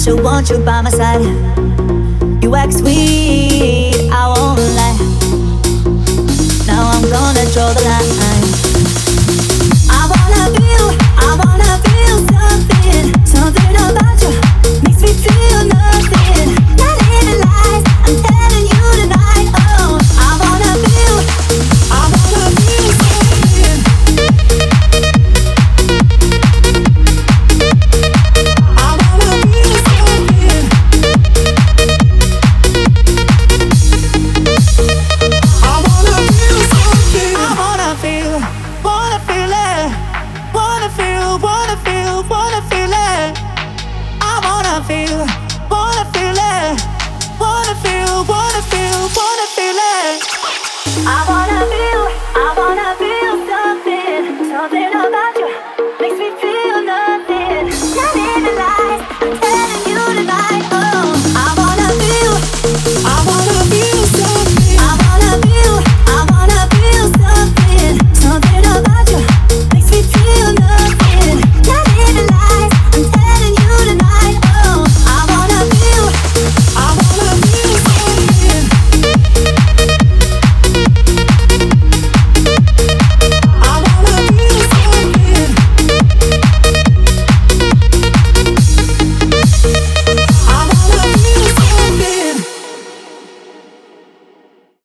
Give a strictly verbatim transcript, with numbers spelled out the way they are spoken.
special, want you by my side. You act sweet, I won't lie. Now I'm gonna draw the line. I wanna feel, I wanna feel something. Something about you makes me feel nothing. Not even lies, I'm telling you tonight. Oh, I wanna feel, I wanna feel something. I wanna feel something. I wanna feel something. I wanna feel, wanna feel it. Wanna feel, wanna feel, wanna feel it. I wanna feel, wanna feel it. Wanna feel, wanna feel, wanna feel it. I wanna